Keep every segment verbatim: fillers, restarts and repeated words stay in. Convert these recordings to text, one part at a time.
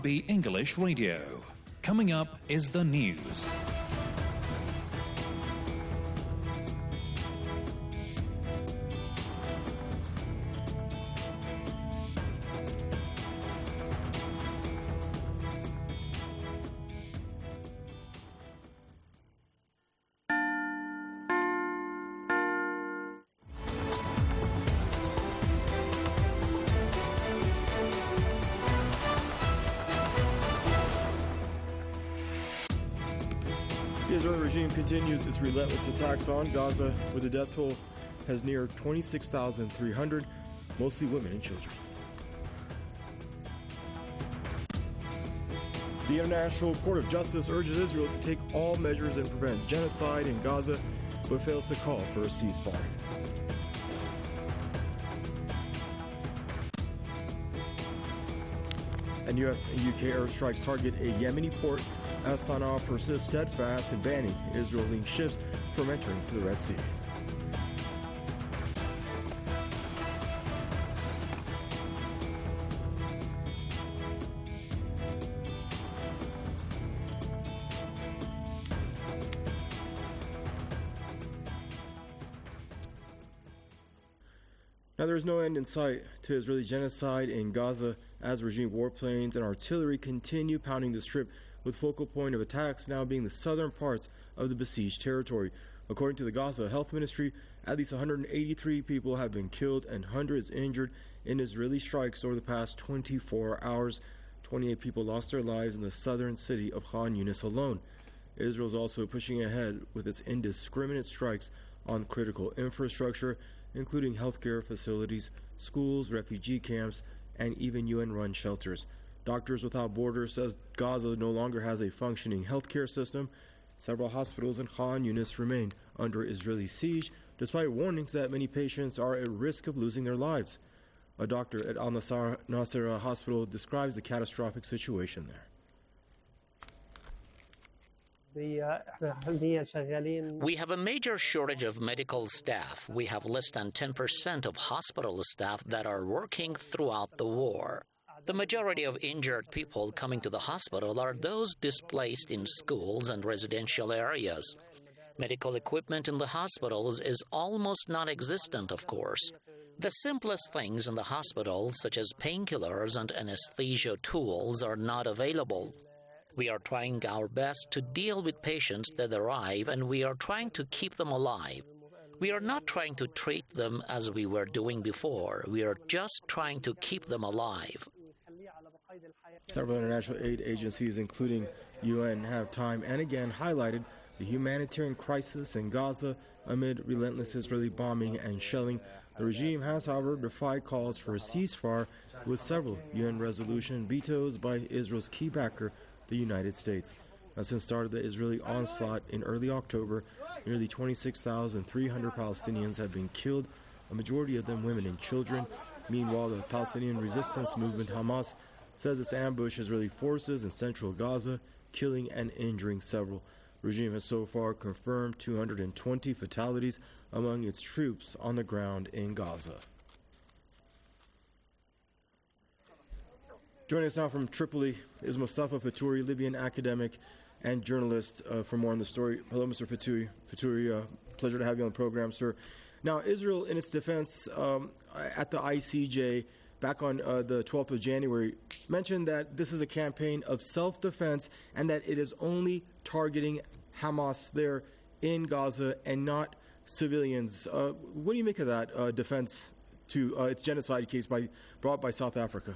B English Radio. Coming up is the news. The Israeli regime continues its relentless attacks on Gaza, where the death toll has neared twenty-six thousand three hundred, mostly women and children. The International Court of Justice urges Israel to take all measures and prevent genocide in Gaza, but fails to call for a ceasefire. And U S and U K airstrikes target a Yemeni port as Sana'a persists steadfast in banning Israeli ships from entering the Red Sea. Now, there is no end in sight to Israeli genocide in Gaza as regime warplanes and artillery continue pounding the strip, with focal point of attacks now being the southern parts of the besieged territory. According to the Gaza Health Ministry, at least one hundred eighty-three people have been killed and hundreds injured in Israeli strikes over the past twenty-four hours. twenty-eight people lost their lives in the southern city of Khan Yunis alone. Israel is also pushing ahead with its indiscriminate strikes on critical infrastructure, including healthcare facilities, schools, refugee camps, and even U N-run shelters. Doctors Without Borders says Gaza no longer has a functioning healthcare system. Several hospitals in Khan Yunis remain under Israeli siege, despite warnings that many patients are at risk of losing their lives. A doctor at Al Nasser Hospital describes the catastrophic situation there. We have a major shortage of medical staff. We have less than ten percent of hospital staff that are working throughout the war. The majority of injured people coming to the hospital are those displaced in schools and residential areas. Medical equipment in the hospitals is almost non-existent, of course. The simplest things in the hospital, such as painkillers and anesthesia tools, are not available. We are trying our best to deal with patients that arrive, and we are trying to keep them alive. We are not trying to treat them as we were doing before. We are just trying to keep them alive. Several international aid agencies, including U N, have time and again highlighted the humanitarian crisis in Gaza amid relentless Israeli bombing and shelling. The regime has, however, defied calls for a ceasefire, with several U N resolutions vetoed by Israel's key backer, the United States. Now, since the start of the Israeli onslaught in early October, nearly twenty-six thousand three hundred Palestinians have been killed, a majority of them women and children. Meanwhile, the Palestinian resistance movement Hamas says it's ambushed Israeli forces in central Gaza, killing and injuring several. The regime has so far confirmed two hundred twenty fatalities among its troops on the ground in Gaza. Joining us now from Tripoli is Mustafa Fatouri, Libyan academic and journalist. Uh, for more on the story, hello, Mister Fatouri. Fatouri, uh, pleasure to have you on the program, sir. Now, Israel, in its defense um, at the I C J, back on uh, the twelfth of January, mentioned that this is a campaign of self-defense and that it is only targeting Hamas there in Gaza and not civilians. Uh, what do you make of that uh, defense to uh, its genocide case by, brought by South Africa?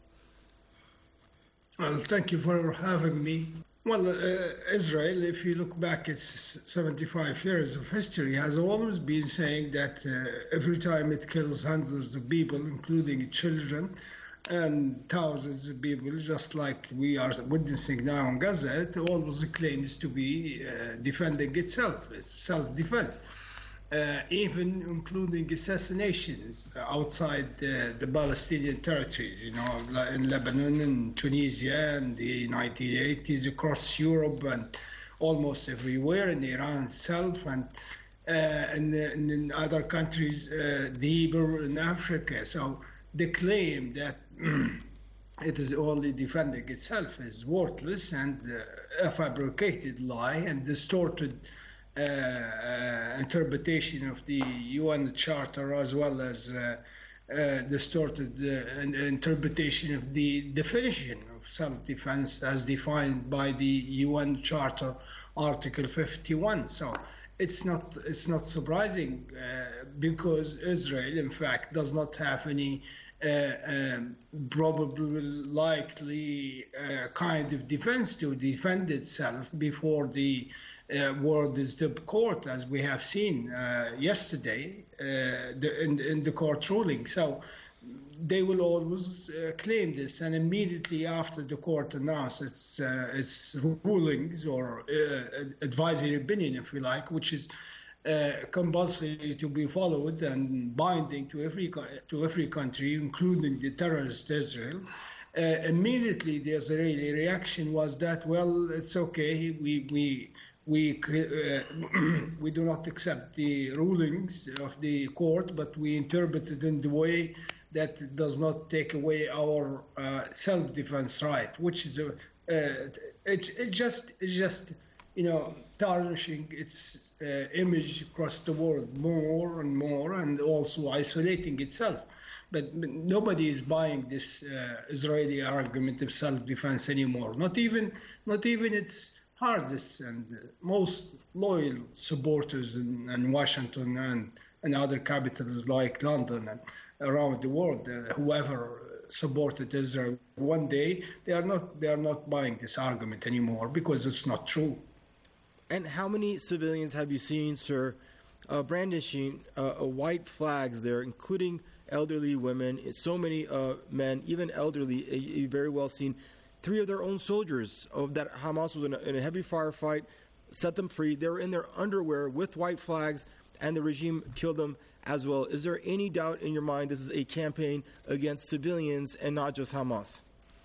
Well, thank you for having me. Well, uh, Israel, if you look back at seventy-five years of history, has always been saying that uh, every time it kills hundreds of people, including children, and thousands of people, just like we are witnessing now in Gaza, it always claims to be uh, defending itself, it's self-defense. Uh, even including assassinations outside uh, the Palestinian territories, you know, in Lebanon and Tunisia in the nineteen eighties, across Europe and almost everywhere, in Iran itself, and, uh, and, and in other countries uh, deeper in Africa. So the claim that it is only defending itself is worthless and uh, a fabricated lie and distorted uh, uh, interpretation of the U N Charter, as well as uh, uh, distorted uh, interpretation of the definition of self-defense as defined by the U N Charter, Article fifty-one. So it's not it's not surprising uh, because Israel, in fact, does not have any Uh, um, probably likely uh, kind of defense to defend itself before the uh, world is the court, as we have seen uh, yesterday uh, the, in, in the court ruling. So they will always uh, claim this, and immediately after the court announced its, uh, its rulings or uh, advisory opinion, if you like, which is Uh, compulsory to be followed and binding to every to every country, including the terrorist Israel. Uh, immediately, the Israeli reaction was that, well, it's okay. We we we uh, we do not accept the rulings of the court, but we interpret it in the way that it does not take away our uh, self-defense right, which is a uh, it, it just it just you know. tarnishing its uh, image across the world more and more, and also isolating itself. But, but nobody is buying this uh, Israeli argument of self-defense anymore. Not even, not even its hardest and most loyal supporters in, in Washington and, and other capitals like London and around the world. Uh, whoever supported Israel one day, they are not they are not buying this argument anymore because it's not true. And how many civilians have you seen, sir, uh, brandishing uh, uh, white flags there, including elderly women, so many uh, men, even elderly, uh, you very well seen. Three of their own soldiers of that Hamas was in a, in a heavy firefight, set them free. They were in their underwear with white flags, and the regime killed them as well. Is there any doubt in your mind this is a campaign against civilians and not just Hamas?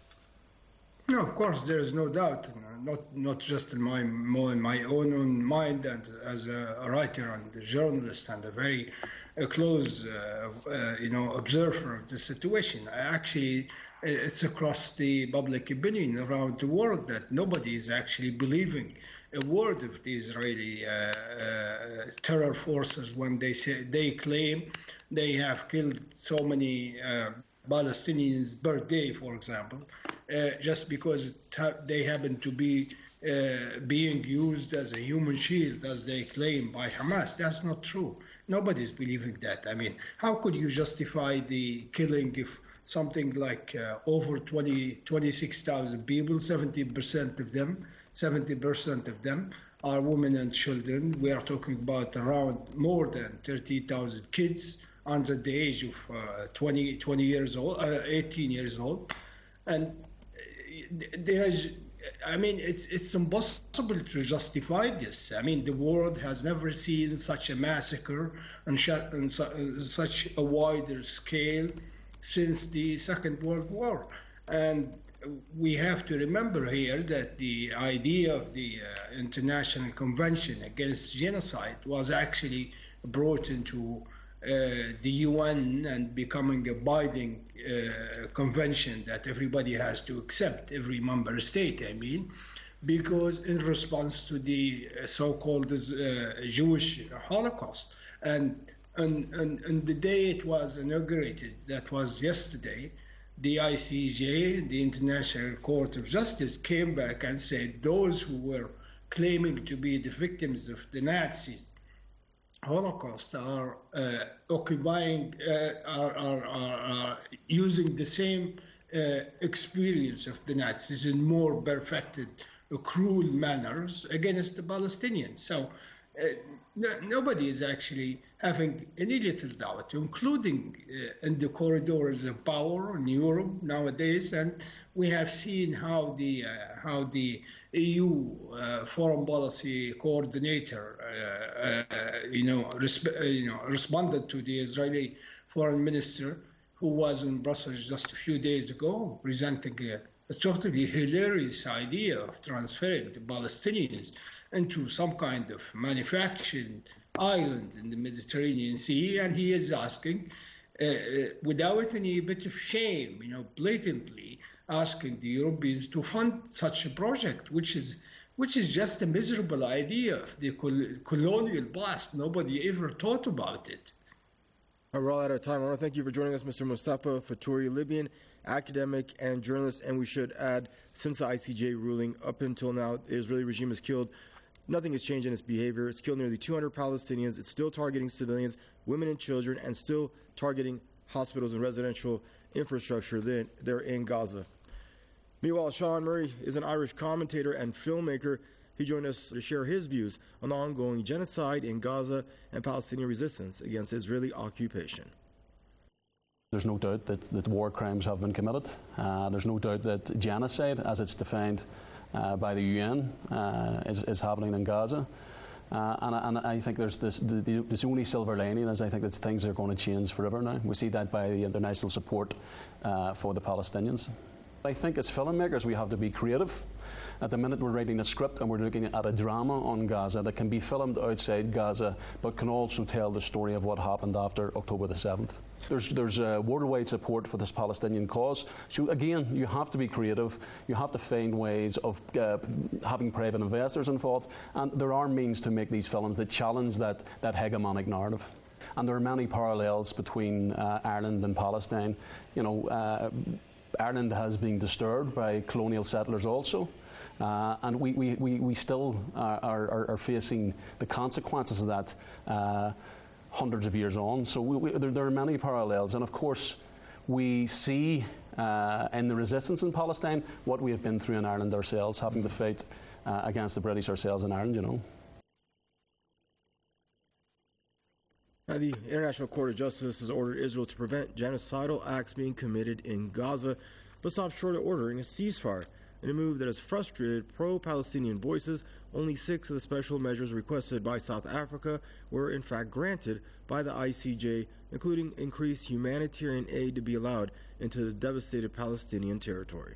No, of course, there is no doubt. Not not just in my in my own, own mind, and as a writer and a journalist and a very uh, close, uh, uh, you know, observer of the situation. Actually, it's across the public opinion around the world that nobody is actually believing a word of the Israeli uh, uh, terror forces when they say they claim they have killed so many uh, Palestinians per day, for example. Uh, just because they happen to be uh, being used as a human shield, as they claim by Hamas. That's not true. Nobody's believing that. I mean, how could you justify the killing of something like uh, over twenty, twenty-six thousand people, seventy percent of them, seventy percent of them are women and children. We are talking about around more than thirty thousand kids under the age of uh, twenty, twenty years old, uh, eighteen years old. And there is, I mean, it's it's impossible to justify this. I mean, the world has never seen such a massacre on such a wider scale since the Second World War. And we have to remember here that the idea of the uh, International Convention Against Genocide was actually brought into Uh, the U N and becoming a binding uh, convention that everybody has to accept, every member state, I mean, because in response to the so-called uh, Jewish Holocaust. And, and, and, and the day it was inaugurated, that was yesterday, the I C J, the International Court of Justice, came back and said those who were claiming to be the victims of the Nazis Holocaust are uh, occupying, uh, are, are, are, are using the same uh, experience of the Nazis in more perfected, uh, cruel manners against the Palestinians. So uh, no, nobody is actually having any little doubt, including uh, in the corridors of power in Europe nowadays. And we have seen how the, uh, how the E U uh, foreign policy coordinator, uh, uh, you know, resp- uh, you know, responded to the Israeli foreign minister, who was in Brussels just a few days ago, presenting a, a totally hilarious idea of transferring the Palestinians into some kind of manufactured island in the Mediterranean Sea, and he is asking, uh, uh, without any bit of shame, you know, blatantly, asking the Europeans to fund such a project, which is which is just a miserable idea of the col- colonial past. Nobody ever thought about it. We're all out of time. I want to thank you for joining us, Mister Mustafa Fattouri, Libyan academic and journalist. And we should add, since the I C J ruling, up until now, the Israeli regime has killed. Nothing has changed in its behavior. It's killed nearly two hundred Palestinians. It's still targeting civilians, women and children, and still targeting hospitals and residential infrastructure there in Gaza. Meanwhile, Sean Murray is an Irish commentator and filmmaker. He joined us to share his views on the ongoing genocide in Gaza and Palestinian resistance against Israeli occupation. There's no doubt that, that war crimes have been committed. Uh, there's no doubt that genocide, as it's defined uh, by the U N, uh, is, is happening in Gaza. Uh, and, and I think there's this, the, the, this only silver lining is I think that things are going to change forever now. We see that by the international support uh, for the Palestinians. I think as filmmakers we have to be creative. At the minute we're writing a script and we're looking at a drama on Gaza that can be filmed outside Gaza but can also tell the story of what happened after October the seventh. There's, there's uh, worldwide support for this Palestinian cause. So again, you have to be creative. You have to find ways of uh, having private investors involved. And there are means to make these films that challenge that, that hegemonic narrative. And there are many parallels between uh, Ireland and Palestine. You know, uh, Ireland has been disturbed by colonial settlers also. Uh, and we, we, we, we still are, are, are facing the consequences of that uh, hundreds of years on. So we, we, there, there are many parallels. And of course, we see uh, in the resistance in Palestine what we have been through in Ireland ourselves, having to fight uh, against the British ourselves in Ireland, you know. Now, the International Court of Justice has ordered Israel to prevent genocidal acts being committed in Gaza, but stopped short of ordering a ceasefire. In a move that has frustrated pro-Palestinian voices, only six of the special measures requested by South Africa were in fact granted by the I C J, including increased humanitarian aid to be allowed into the devastated Palestinian territory.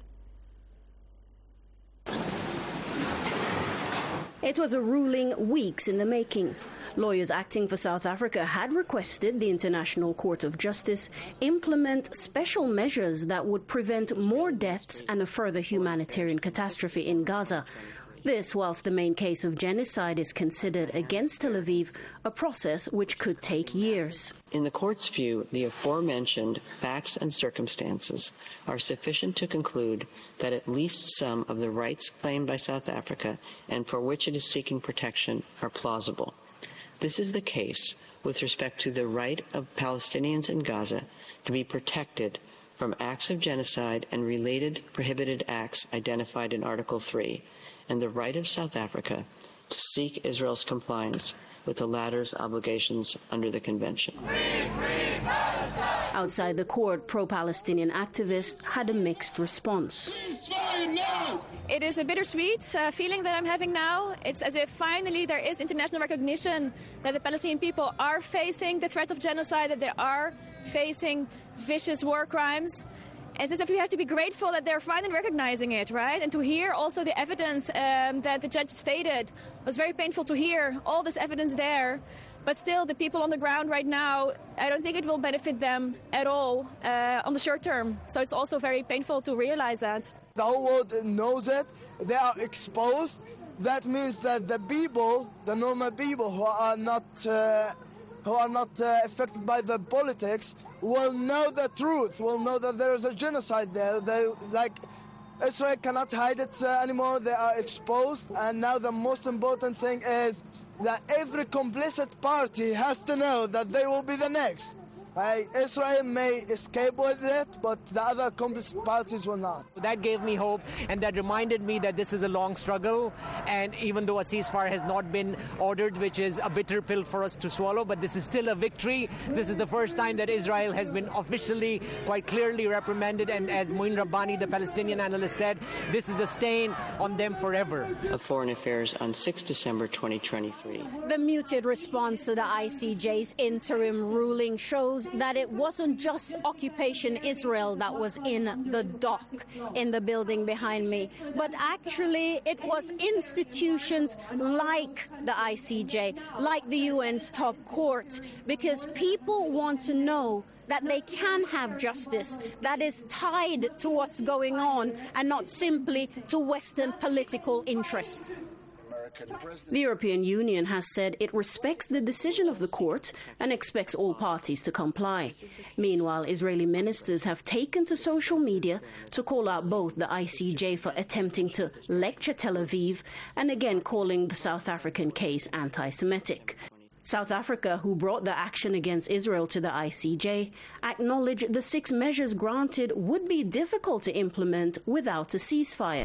It was a ruling weeks in the making. Lawyers acting for South Africa had requested the International Court of Justice implement special measures that would prevent more deaths and a further humanitarian catastrophe in Gaza. This whilst the main case of genocide is considered against Tel Aviv, a process which could take years. In the court's view, the aforementioned facts and circumstances are sufficient to conclude that at least some of the rights claimed by South Africa and for which it is seeking protection are plausible. This is the case with respect to the right of Palestinians in Gaza to be protected from acts of genocide and related prohibited acts identified in Article three, and the right of South Africa to seek Israel's compliance with the latter's obligations under the Convention. Free, free Palestine! Outside the court, pro-Palestinian activists had a mixed response. It is a bittersweet uh, feeling that I'm having now. It's as if finally there is international recognition that the Palestinian people are facing the threat of genocide, that they are facing vicious war crimes. And it's as if we have to be grateful that they're finally recognizing it, right? And to hear also the evidence um, that the judge stated was very painful to hear, all this evidence there. But still, the people on the ground right now, I don't think it will benefit them at all uh, on the short term. So it's also very painful to realize that. The whole world knows it. They are exposed. That means that the people, the normal people who are not uh, who are not uh, affected by the politics, will know the truth. Will know that there is a genocide there. They like. Israel cannot hide it uh, anymore. They are exposed, and now the most important thing is that every complicit party has to know that they will be the next. Uh, Israel may escape with it, but the other complicit parties will not. That gave me hope, and that reminded me that this is a long struggle, and even though a ceasefire has not been ordered, which is a bitter pill for us to swallow, but this is still a victory. This is the first time that Israel has been officially, quite clearly reprimanded, and as Mouin Rabbani, the Palestinian analyst, said, this is a stain on them forever. Of Foreign Affairs on the sixth of December twenty twenty-three. The muted response to the I C J's interim ruling shows shows that it wasn't just occupation Israel that was in the dock in the building behind me, but actually it was institutions like the I C J, like the U N's top court, because people want to know that they can have justice that is tied to what's going on and not simply to Western political interests. The European Union has said it respects the decision of the court and expects all parties to comply. Meanwhile, Israeli ministers have taken to social media to call out both the I C J for attempting to lecture Tel Aviv and again calling the South African case anti-Semitic. South Africa, who brought the action against Israel to the I C J, acknowledged the six measures granted would be difficult to implement without a ceasefire.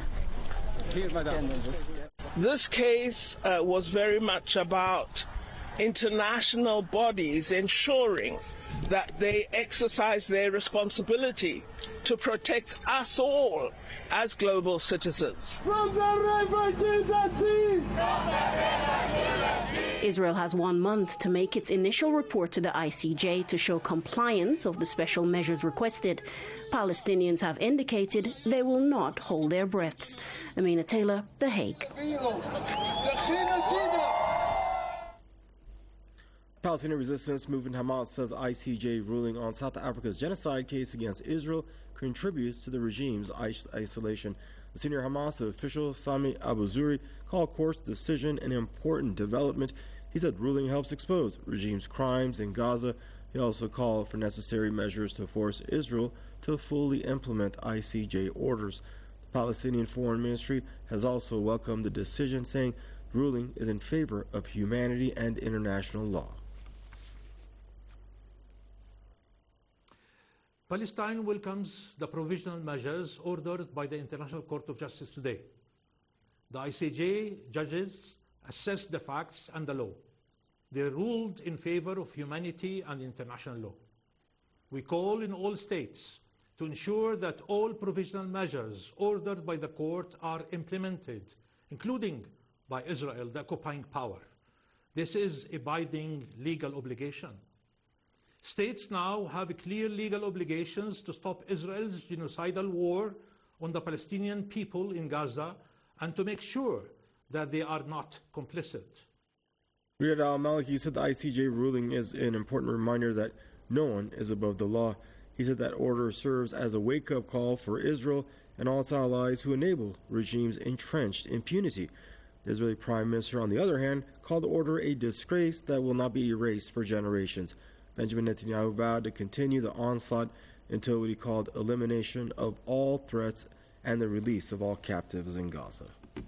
This case uh, was very much about international bodies ensuring that they exercise their responsibility to protect us all as global citizens. From the river to the sea! Israel has one month to make its initial report to the I C J to show compliance of the special measures requested. Palestinians have indicated they will not hold their breaths. Amina Taylor, The Hague. Palestinian resistance movement Hamas says I C J ruling on South Africa's genocide case against Israel contributes to the regime's isolation. The senior Hamas official, Sami Abu Zuri, called court's decision an important development. He said ruling helps expose regime's crimes in Gaza. He also called for necessary measures to force Israel to fully implement I C J orders. The Palestinian Foreign Ministry has also welcomed the decision, saying the ruling is in favor of humanity and international law. Palestine welcomes the provisional measures ordered by the International Court of Justice today. The I C J judges assessed the facts and the law. They ruled in favor of humanity and international law. We call in all states to ensure that all provisional measures ordered by the court are implemented, including by Israel, the occupying power. This is a binding legal obligation. States now have clear legal obligations to stop Israel's genocidal war on the Palestinian people in Gaza and to make sure that they are not complicit. Riyad al-Maliki said the I C J ruling is an important reminder that no one is above the law. He said that order serves as a wake-up call for Israel and all its allies who enable regimes entrenched impunity. The Israeli Prime Minister, on the other hand, called the order a disgrace that will not be erased for generations. Benjamin Netanyahu vowed to continue the onslaught until what he called elimination of all threats and the release of all captives in Gaza.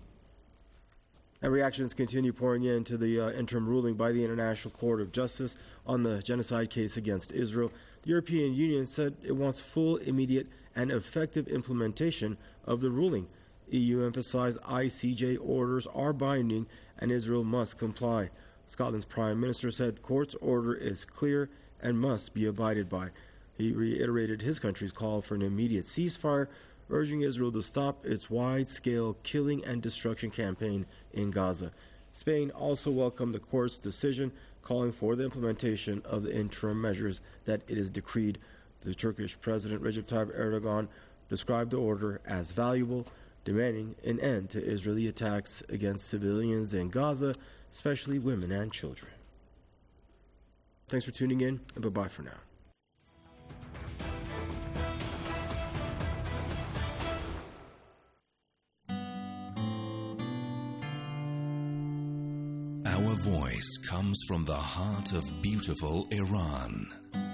And reactions continue pouring in to the uh, interim ruling by the International Court of Justice on the genocide case against Israel. The European Union said it wants full, immediate, and effective implementation of the ruling. E U emphasized I C J orders are binding and Israel must comply. Scotland's Prime Minister said court's order is clear and must be abided by. He reiterated his country's call for an immediate ceasefire, urging Israel to stop its wide-scale killing and destruction campaign in Gaza. Spain also welcomed the court's decision, calling for the implementation of the interim measures that it has decreed. The Turkish President Recep Tayyip Erdogan described the order as valuable, demanding an end to Israeli attacks against civilians in Gaza, especially women and children. Thanks for tuning in, and bye-bye for now. Our voice comes from the heart of beautiful Iran.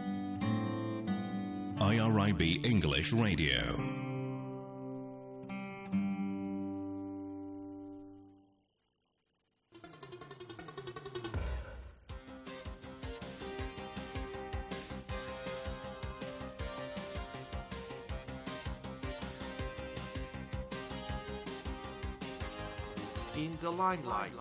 I R I B English Radio. In the limelight.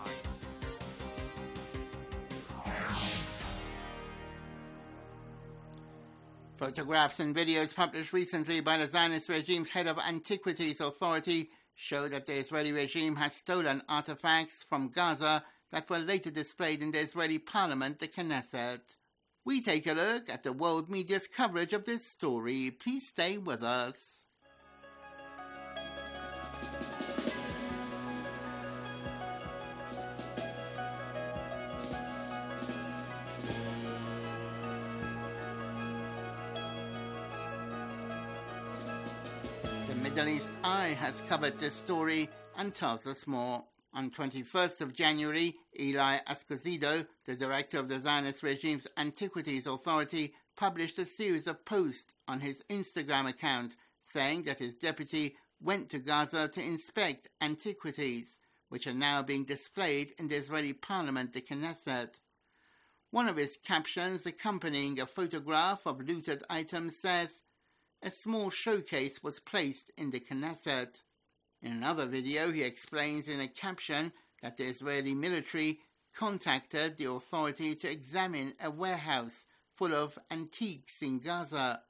Photographs and videos published recently by the Zionist regime's head of Antiquities Authority show that the Israeli regime has stolen artifacts from Gaza that were later displayed in the Israeli parliament, the Knesset. We take a look at the world media's coverage of this story. Please stay with us. The Middle East Eye has covered this story and tells us more. On twenty-first of January, Eli Escozido, the director of the Zionist regime's Antiquities Authority, published a series of posts on his Instagram account saying that his deputy went to Gaza to inspect antiquities, which are now being displayed in the Israeli parliament, the Knesset. One of his captions accompanying a photograph of looted items says, "A small showcase was placed in the Knesset." In another video, he explains in a caption that the Israeli military contacted the authority to examine a warehouse full of antiques in Gaza.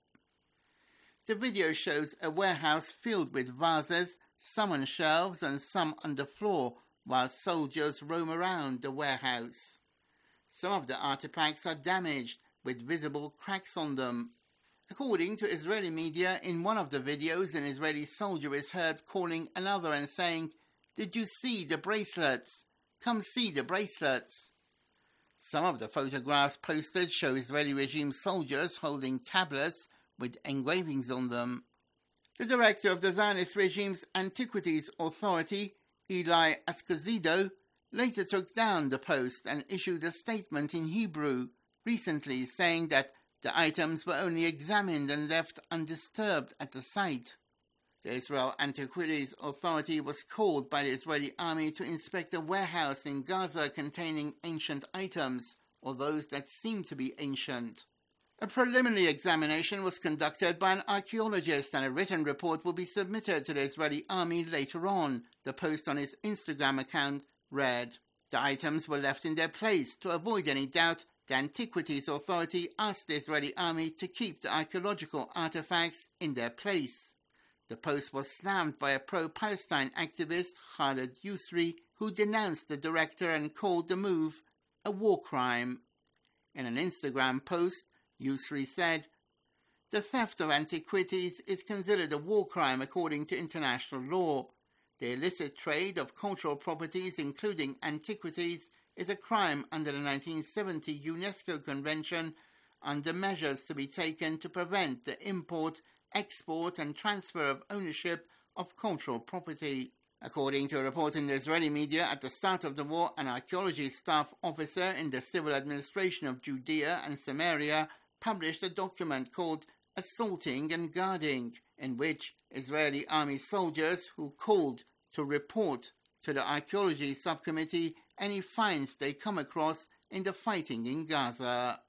The video shows a warehouse filled with vases, some on shelves and some on the floor, while soldiers roam around the warehouse. Some of the artifacts are damaged, with visible cracks on them. According to Israeli media, in one of the videos, an Israeli soldier is heard calling another and saying, "Did you see the bracelets? Come see the bracelets." Some of the photographs posted show Israeli regime soldiers holding tablets with engravings on them. The director of the Zionist regime's Antiquities Authority, Eli Escozido, later took down the post and issued a statement in Hebrew recently saying that the items were only examined and left undisturbed at the site. The Israel Antiquities Authority was called by the Israeli army to inspect a warehouse in Gaza containing ancient items, or those that seem to be ancient. A preliminary examination was conducted by an archaeologist and a written report will be submitted to the Israeli army later on, the post on his Instagram account read. The items were left in their place. To avoid any doubt, the Antiquities Authority asked the Israeli army to keep the archaeological artifacts in their place. The post was slammed by a pro-Palestine activist, Khaled Yousri, who denounced the director and called the move a war crime. In an Instagram post, Yousri said, "The theft of antiquities is considered a war crime according to international law. The illicit trade of cultural properties, including antiquities, is a crime under the nineteen seventy UNESCO Convention on the measures to be taken to prevent the import, export and transfer of ownership of cultural property." According to a report in the Israeli media, at the start of the war, an archaeology staff officer in the civil administration of Judea and Samaria published a document called Assaulting and Guarding, in which Israeli army soldiers who called to report to the archaeology subcommittee any finds they come across in the fighting in Gaza.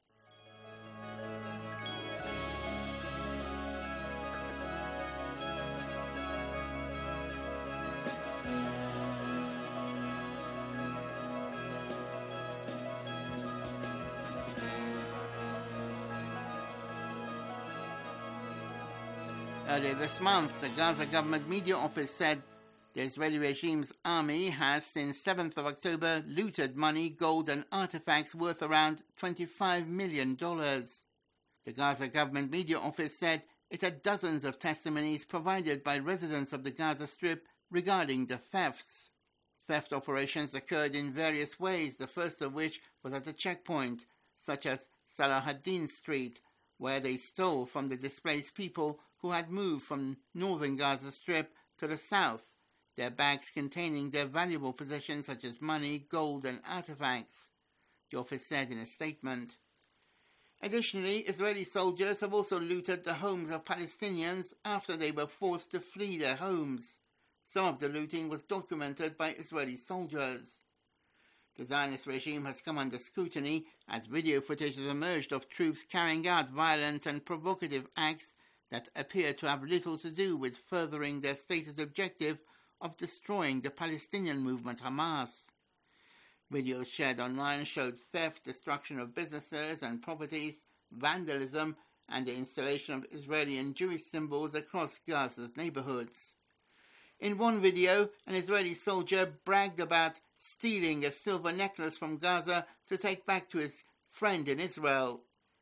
Earlier this month, the Gaza government media office said the Israeli regime's army has, since seventh of October, looted money, gold and artifacts worth around twenty-five million dollars. The Gaza government media office said it had dozens of testimonies provided by residents of the Gaza Strip regarding the thefts. Theft operations occurred in various ways, the first of which was at a checkpoint, such as Salahuddin Street, where they stole from the displaced people who had moved from northern Gaza Strip to the south, their bags containing their valuable possessions such as money, gold and artifacts, the office said in a statement. Additionally, Israeli soldiers have also looted the homes of Palestinians after they were forced to flee their homes. Some of the looting was documented by Israeli soldiers. The Zionist regime has come under scrutiny as video footage has emerged of troops carrying out violent and provocative acts that appear to have little to do with furthering their stated objective of destroying the Palestinian movement Hamas. Videos shared online showed theft, destruction of businesses and properties, vandalism, and the installation of Israeli and Jewish symbols across Gaza's neighborhoods. In one video, an Israeli soldier bragged about stealing a silver necklace from Gaza to take back to his friend in Israel.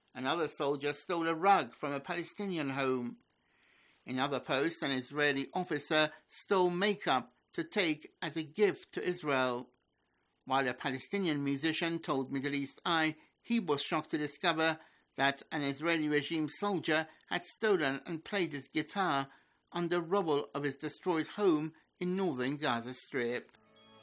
Another soldier stole a rug from a Palestinian home. In other posts, an Israeli officer stole makeup to take as a gift to Israel, while a Palestinian musician told Middle East Eye he was shocked to discover that an Israeli regime soldier had stolen and played his guitar on the rubble of his destroyed home in northern Gaza Strip.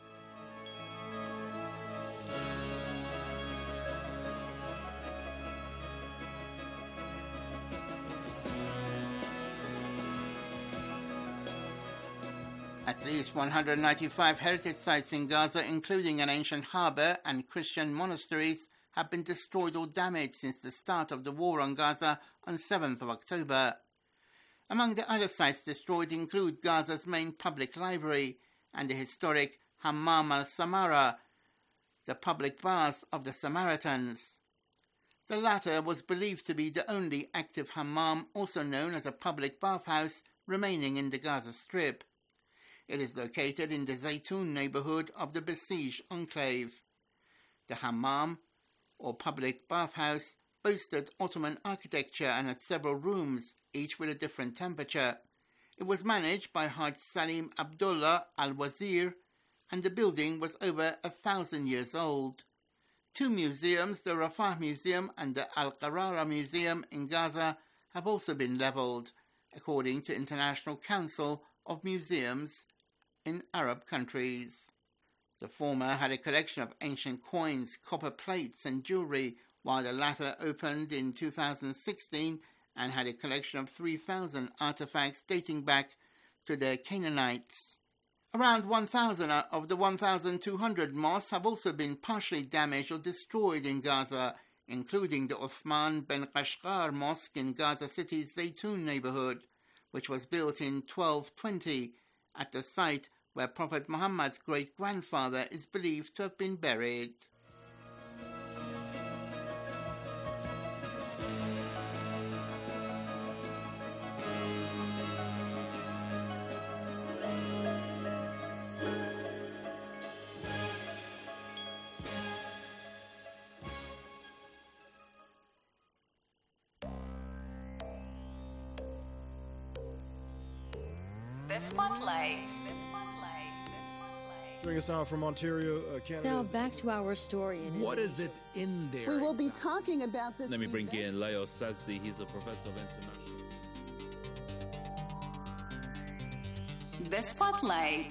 At least one hundred ninety-five heritage sites in Gaza, including an ancient harbour and Christian monasteries, have been destroyed or damaged since the start of the war on Gaza on seventh of October. Among the other sites destroyed include Gaza's main public library and the historic Hammam al-Samara, the public baths of the Samaritans. The latter was believed to be the only active hammam, also known as a public bathhouse, remaining in the Gaza Strip. It is located in the Zaytun neighborhood of the besieged enclave. The hammam, or public bathhouse, boasted Ottoman architecture and had several rooms, each with a different temperature. It was managed by Haj Salim Abdullah al-Wazir, and the building was over a thousand years old. Two museums, the Rafah Museum and the Al-Qarara Museum in Gaza, have also been levelled, according to International Council of Museums in Arab countries. The former had a collection of ancient coins, copper plates and jewellery, while the latter opened in two thousand sixteen and had a collection of three thousand artefacts dating back to the Canaanites. Around one thousand of the one thousand two hundred mosques have also been partially damaged or destroyed in Gaza, including the Uthman ben Qashqar Mosque in Gaza City's Zaytun neighborhood, which was built in twelve twenty at the site where Prophet Muhammad's great-grandfather is believed to have been buried. The Spotlight. Joining us now from Ontario, uh, Canada. Now back to our story. What is it in there? We will be talking about this. Let me bring event. in Leo Sazdi. He's a professor of international. The Spotlight.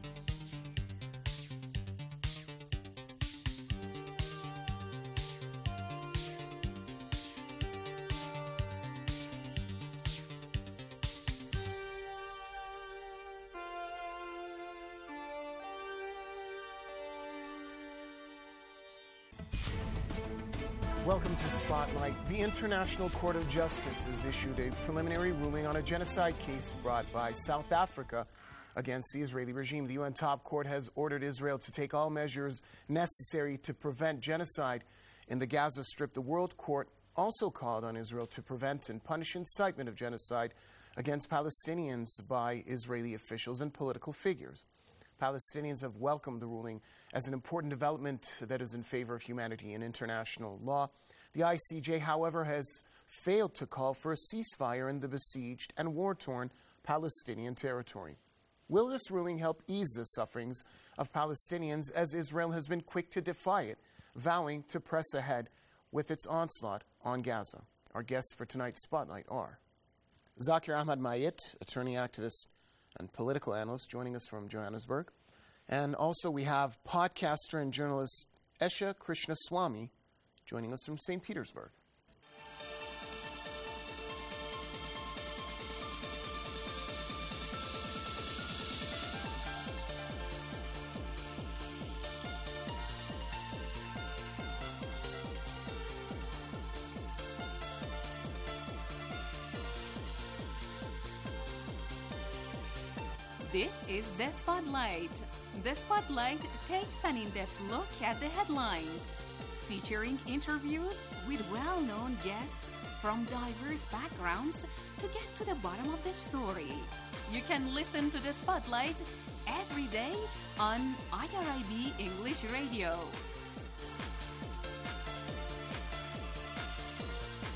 Welcome to Spotlight. The International Court of Justice has issued a preliminary ruling on a genocide case brought by South Africa against the Israeli regime. The U N top court has ordered Israel to take all measures necessary to prevent genocide in the Gaza Strip. The World Court also called on Israel to prevent and punish incitement of genocide against Palestinians by Israeli officials and political figures. Palestinians have welcomed the ruling as an important development that is in favor of humanity and international law. The I C J, however, has failed to call for a ceasefire in the besieged and war-torn Palestinian territory. Will this ruling help ease the sufferings of Palestinians, as Israel has been quick to defy it, vowing to press ahead with its onslaught on Gaza? Our guests for tonight's Spotlight are Zakir Ahmad Mayit, attorney, activist, and political analyst, joining us from Johannesburg. And also we have podcaster and journalist Esha Krishnaswamy, joining us from Saint Petersburg. This is The Spotlight. The Spotlight takes an in-depth look at the headlines, featuring interviews with well-known guests from diverse backgrounds to get to the bottom of the story. You can listen to The Spotlight every day on I R I B English Radio.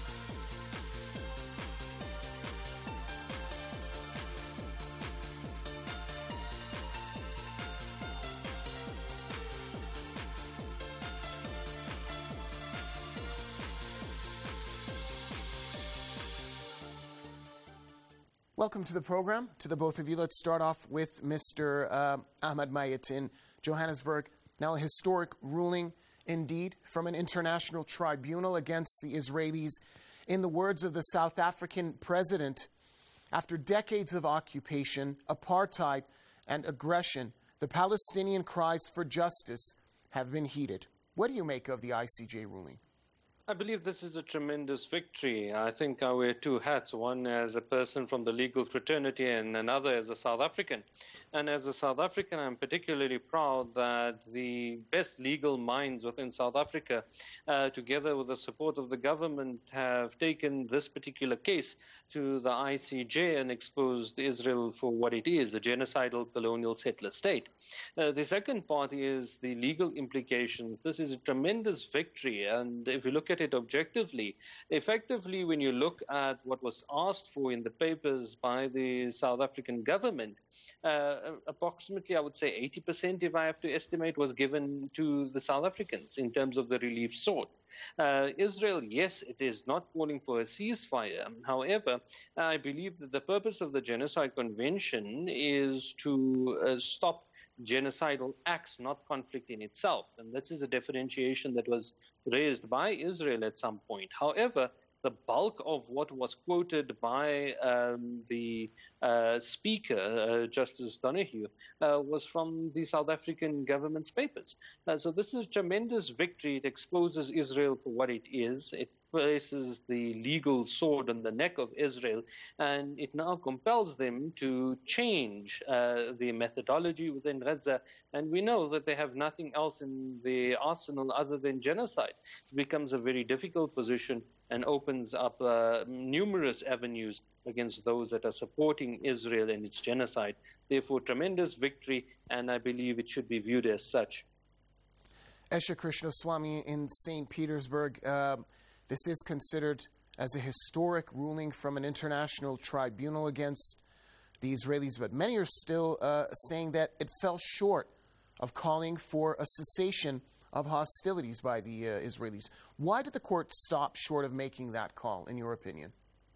Welcome to the program, to the both of you. Let's start off with Mister Uh, Ahmad Mayet in Johannesburg. Now, a historic ruling, indeed, from an international tribunal against the Israelis. In the words of the South African president, after decades of occupation, apartheid, and aggression, the Palestinian cries for justice have been heeded. What do you make of the I C J ruling? I believe this is a tremendous victory. I think I wear two hats, one as a person from the legal fraternity and another as a South African. And as a South African, I'm particularly proud that the best legal minds within South Africa, uh, together with the support of the government, have taken this particular case to the I C J and exposed Israel for what it is, a genocidal colonial settler state. Uh, the second part is the legal implications. This is a tremendous victory, and if you look at it objectively, effectively, when you look at what was asked for in the papers by the South African government, uh, approximately, I would say eighty percent, if I have to estimate, was given to the South Africans in terms of the relief sought. Uh, Israel, yes, it is not calling for a ceasefire. However, I believe that the purpose of the Genocide Convention is to uh, stop genocidal acts, not conflict in itself. And this is a differentiation that was raised by Israel at some point. However, the bulk of what was quoted by um, the uh, speaker, uh, Justice Donoghue, uh, was from the South African government's papers. Uh, so this is a tremendous victory. It exposes Israel for what it is. It places the legal sword on the neck of Israel, and it now compels them to change uh, the methodology within Gaza. And we know that they have nothing else in the arsenal other than genocide. It becomes a very difficult position and opens up uh, numerous avenues against those that are supporting Israel and its genocide. Therefore, tremendous victory, and I believe it should be viewed as such. Esha Krishnaswamy in Saint Petersburg. Uh, this is considered as a historic ruling from an international tribunal against the Israelis, but many are still uh, saying that it fell short of calling for a cessation of hostilities by the uh, Israelis. Why did the court stop short of making that call, in your opinion?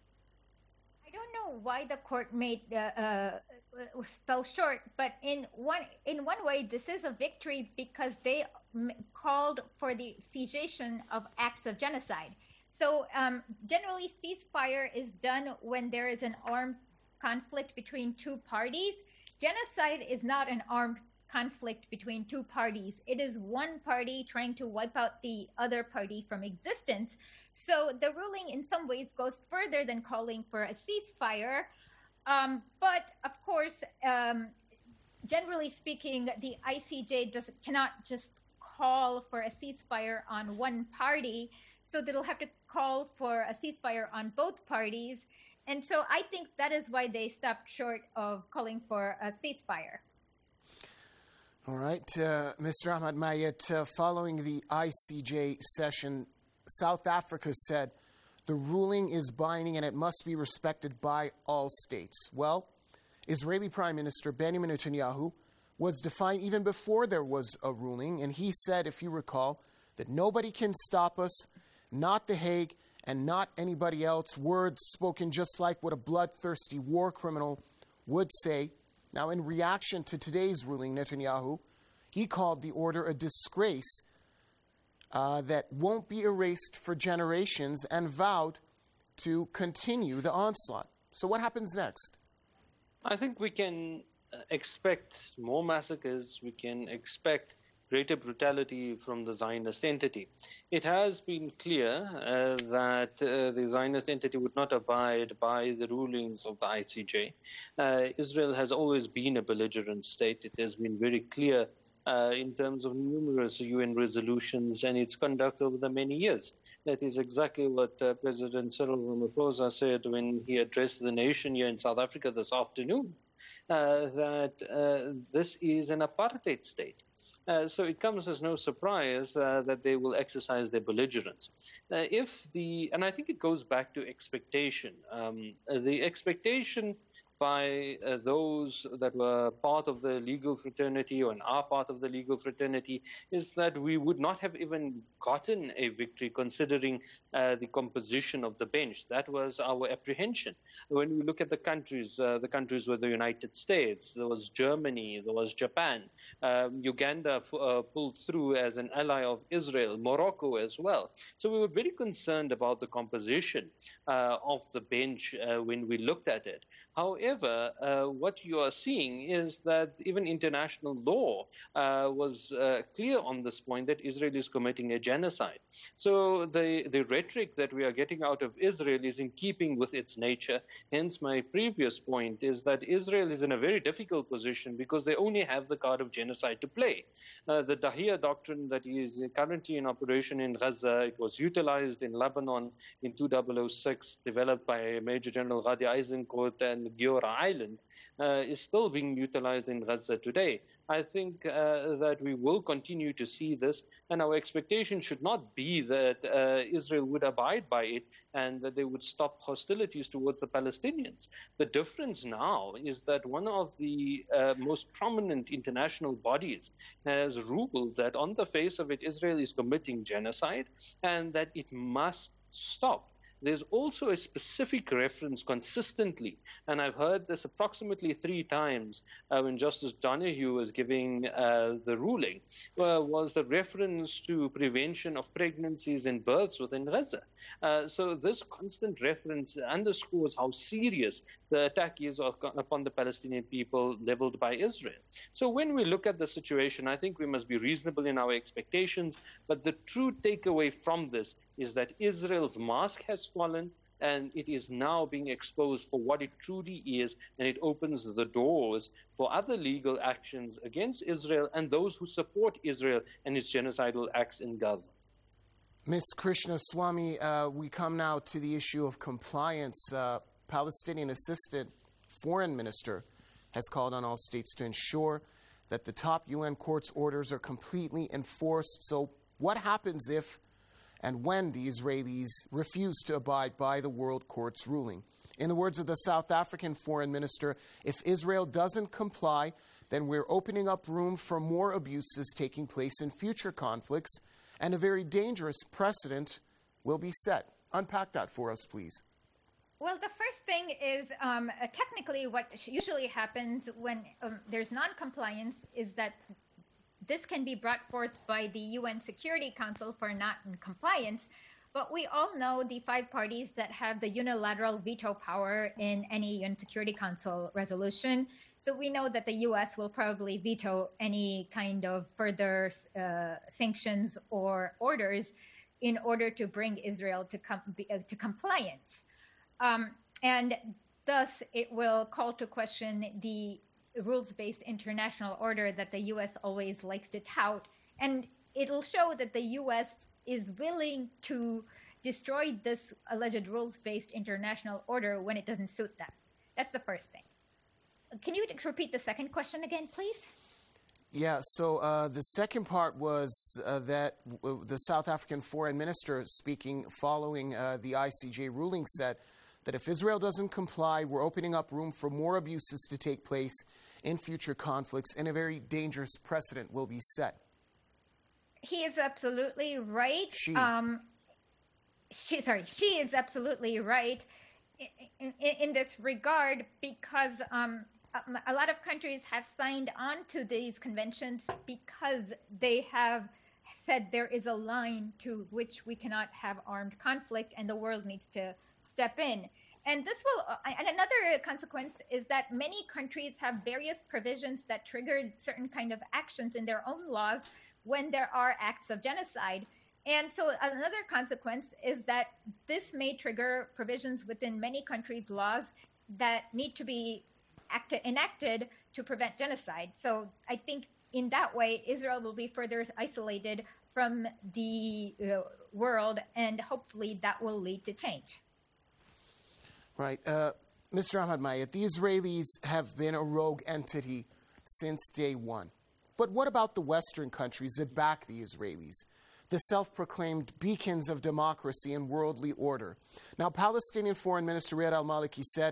I don't know why the court made uh, uh, fell short, but in one in one way, this is a victory because they m- called for the cessation of acts of genocide. So um, generally, ceasefire is done when there is an armed conflict between two parties. Genocide is not an armed conflict between two parties. It is one party trying to wipe out the other party from existence. So the ruling in some ways goes further than calling for a ceasefire. Um, but of course, um, generally speaking, the I C J does, cannot just call for a ceasefire on one party. So they'll have to call for a ceasefire on both parties. And so I think that is why they stopped short of calling for a ceasefire. All right, uh, Mister Ahmad Mayet, uh, following the I C J session, South Africa said the ruling is binding and it must be respected by all states. Well, Israeli Prime Minister Benjamin Netanyahu was defiant even before there was a ruling, and he said, if you recall, that nobody can stop us, not The Hague, and not anybody else. Words spoken just like what a bloodthirsty war criminal would say. Now, in reaction to today's ruling, Netanyahu, he called the order a disgrace uh, that won't be erased for generations and vowed to continue the onslaught. So what happens next? I think we can expect more massacres. We can expect greater brutality from the Zionist entity. It has been clear uh, that uh, the Zionist entity would not abide by the rulings of the I C J. Uh, Israel has always been a belligerent state. It has been very clear uh, in terms of numerous U N resolutions and its conduct over the many years. That is exactly what uh, President Cyril Ramaphosa said when he addressed the nation here in South Africa this afternoon, uh, that uh, this is an apartheid state. Uh, so it comes as no surprise uh, that they will exercise their belligerence. Uh, if the, and I think it goes back to expectation. Um, the expectation by uh, those that were part of the legal fraternity or are part of the legal fraternity is that we would not have even gotten a victory considering uh, the composition of the bench. That was our apprehension. When we look at the countries, uh, the countries were the United States, there was Germany, there was Japan, um, Uganda f- uh, pulled through as an ally of Israel, Morocco as well. So we were very concerned about the composition uh, of the bench uh, when we looked at it. However, However, uh, what you are seeing is that even international law uh, was uh, clear on this point that Israel is committing a genocide. So the, the rhetoric that we are getting out of Israel is in keeping with its nature. Hence, my previous point is that Israel is in a very difficult position because they only have the card of genocide to play. Uh, the Dahia doctrine that is currently in operation in Gaza, it was utilized in Lebanon in two thousand six, developed by Major General Gadi Eisenkot and Giora Island, uh, is still being utilized in Gaza today. I think uh, that we will continue to see this, and our expectation should not be that uh, Israel would abide by it and that they would stop hostilities towards the Palestinians. The difference now is that one of the uh, most prominent international bodies has ruled that on the face of it, Israel is committing genocide and that it must stop. There's also a specific reference consistently, and I've heard this approximately three times uh, when Justice Donahue was giving uh, the ruling, uh, was the reference to prevention of pregnancies and births within Gaza. Uh, so this constant reference underscores how serious the attack is of, upon the Palestinian people leveled by Israel. So when we look at the situation, I think we must be reasonable in our expectations, but the true takeaway from this is that Israel's mask has fallen, and it is now being exposed for what it truly is, and it opens the doors for other legal actions against Israel and those who support Israel and its genocidal acts in Gaza. Miz Krishnaswamy, uh, we come now to the issue of compliance. Uh, Palestinian Assistant Foreign Minister has called on all states to ensure that the top U N court's orders are completely enforced. So what happens if and when the Israelis refuse to abide by the World Court's ruling? In the words of the South African Foreign Minister, if Israel doesn't comply, then we're opening up room for more abuses taking place in future conflicts, and a very dangerous precedent will be set. Unpack that for us, please. Well, the first thing is um, uh, technically what usually happens when um, there's non-compliance is that this can be brought forth by the U N Security Council for non-compliance, but we all know the five parties that have the unilateral veto power in any U N Security Council resolution. So we know that the U S will probably veto any kind of further uh, sanctions or orders in order to bring Israel to, com- uh, to compliance. Um, and thus, it will call to question the rules-based international order that the U S always likes to tout, and it'll show that the U S is willing to destroy this alleged rules-based international order when it doesn't suit them. That's the first thing. Can you repeat the second question again, please? Yeah, so uh, the second part was uh, that w- the South African Foreign Minister speaking following uh, the I C J ruling said that if Israel doesn't comply, we're opening up room for more abuses to take place in future conflicts, and a very dangerous precedent will be set. He is absolutely right. She. Um, she sorry, she is absolutely right in, in, in this regard because um, a lot of countries have signed on to these conventions because they have said there is a line to which we cannot have armed conflict and the world needs to step in. And this will, and another consequence is that many countries have various provisions that trigger certain kind of actions in their own laws when there are acts of genocide. And so another consequence is that this may trigger provisions within many countries' laws that need to be acti- enacted to prevent genocide. So I think in that way, Israel will be further isolated from the uh, world, and hopefully that will lead to change. Right. Uh, Mister Ahmad Mayed, the Israelis have been a rogue entity since day one. But what about the Western countries that back the Israelis, the self-proclaimed beacons of democracy and worldly order? Now, Palestinian Foreign Minister Riyad al-Maliki said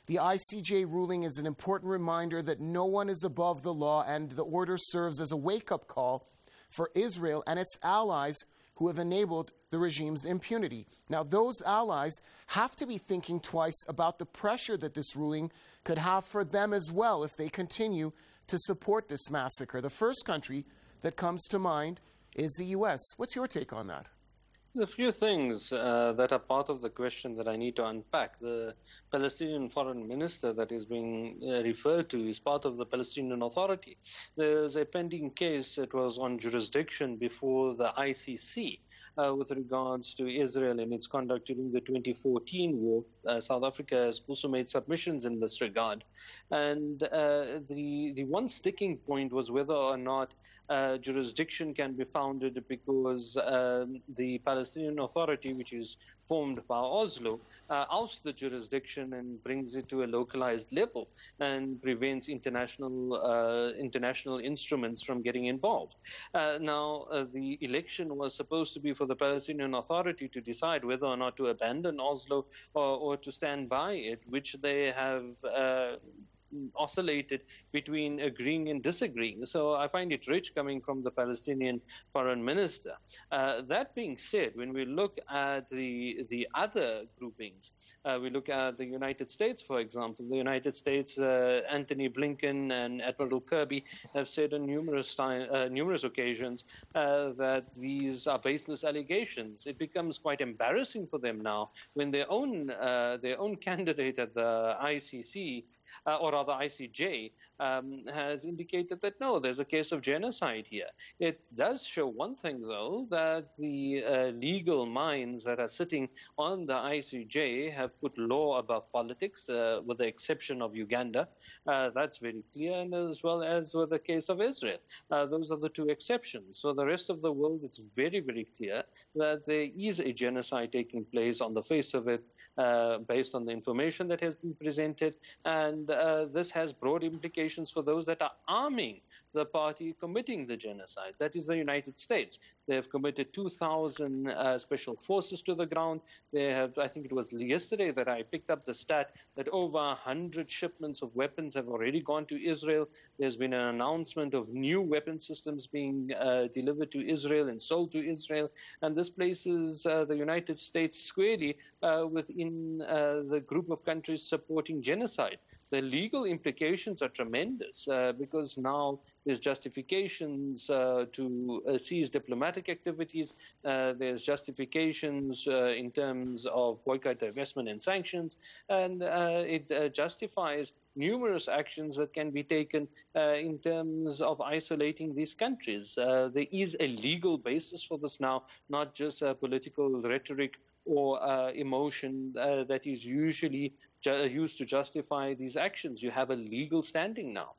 The I C J ruling is an important reminder that no one is above the law, and the order serves as a wake-up call for Israel and its allies who have enabled the regime's impunity. Now, those allies have to be thinking twice about the pressure that this ruling could have for them as well if they continue to support this massacre. The first country that comes to mind is the U S. What's your take on that? There's a few things uh, that are part of the question that I need to unpack. The Palestinian foreign minister that is being uh, referred to is part of the Palestinian Authority. There's a pending case that was on jurisdiction before the I C C uh, with regards to Israel and its conduct during the twenty fourteen war. Uh, South Africa has also made submissions in this regard. And uh, the, the one sticking point was whether or not Uh, jurisdiction can be founded because um, the Palestinian Authority, which is formed by Oslo, uh, ousts the jurisdiction and brings it to a localized level and prevents international uh, international instruments from getting involved. Uh, now, uh, the election was supposed to be for the Palestinian Authority to decide whether or not to abandon Oslo or, or to stand by it, which they have uh, oscillated between agreeing and disagreeing. So I find it rich coming from the Palestinian foreign minister. Uh, that being said, when we look at the the other groupings, uh, we look at the United States, for example. The United States, uh, Anthony Blinken and Admiral Kirby have said on numerous time, uh, numerous occasions uh, that these are baseless allegations. It becomes quite embarrassing for them now when their own uh, their own candidate at the I C C, Uh, or rather I C J, um, has indicated that, no, there's a case of genocide here. It does show one thing, though, that the uh, legal minds that are sitting on the I C J have put law above politics, uh, with the exception of Uganda. Uh, that's very clear, and as well as with the case of Israel. Uh, those are the two exceptions. For the rest of the world, it's very, very clear that there is a genocide taking place on the face of it, uh, based on the information that has been presented, and uh, this has broad implications for those that are arming the party committing the genocide. That is the United States. They have committed two thousand uh, special forces to the ground. They have, I think it was yesterday that I picked up the stat that over one hundred shipments of weapons have already gone to Israel. There's been an announcement of new weapon systems being uh, delivered to Israel and sold to Israel. And this places uh, the United States squarely uh, within uh, the group of countries supporting genocide. The legal implications are tremendous uh, because now there's justifications uh, to uh, seize diplomatic activities. Uh, there's justifications uh, in terms of boycott, divestment, and sanctions. And uh, it uh, justifies numerous actions that can be taken uh, in terms of isolating these countries. Uh, there is a legal basis for this now, not just uh, political rhetoric or uh, emotion uh, that is usually ju- used to justify these actions. You have a legal standing now.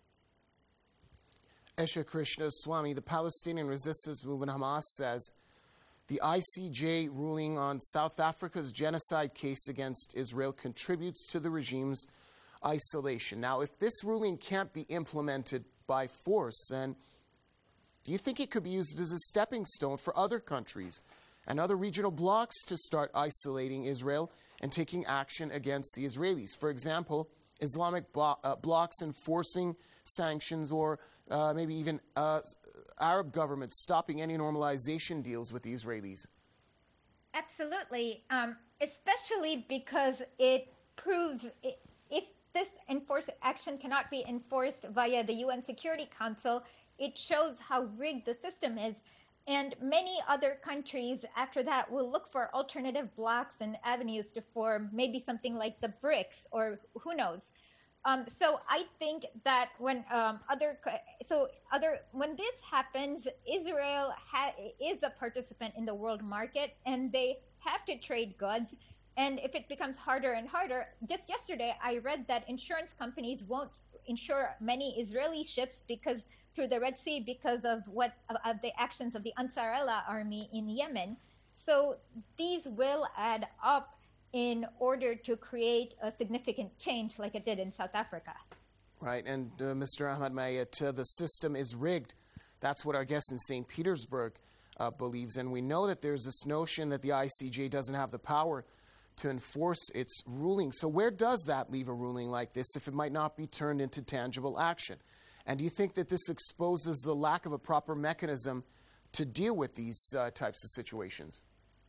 Esha Krishnaswamy, the Palestinian resistance movement Hamas, says the I C J ruling on South Africa's genocide case against Israel contributes to the regime's isolation. Now, if this ruling can't be implemented by force, then do you think it could be used as a stepping stone for other countries and other regional blocs to start isolating Israel and taking action against the Israelis? For example, Islamic blo- uh, blocs enforcing sanctions, or uh, maybe even uh, Arab governments stopping any normalization deals with the Israelis? Absolutely, um, especially because it proves it, if this enforced action cannot be enforced via the U N Security Council, it shows how rigged the system is. And many other countries after that will look for alternative blocks and avenues to form, maybe something like the BRICS, or who knows. Um, so I think that when um, other so other when this happens, Israel ha- is a participant in the world market, and they have to trade goods. And if it becomes harder and harder, just yesterday I read that insurance companies won't insure many Israeli ships because through the Red Sea because of what of, of the actions of the Ansarallah army in Yemen. So these will add up in order to create a significant change like it did in South Africa. Right, and uh, Mister Ahmad Mayet, uh, the system is rigged. That's what our guest in Saint Petersburg uh, believes, and we know that there's this notion that the I C J doesn't have the power to enforce its ruling. So where does that leave a ruling like this if it might not be turned into tangible action? And do you think that this exposes the lack of a proper mechanism to deal with these uh, types of situations?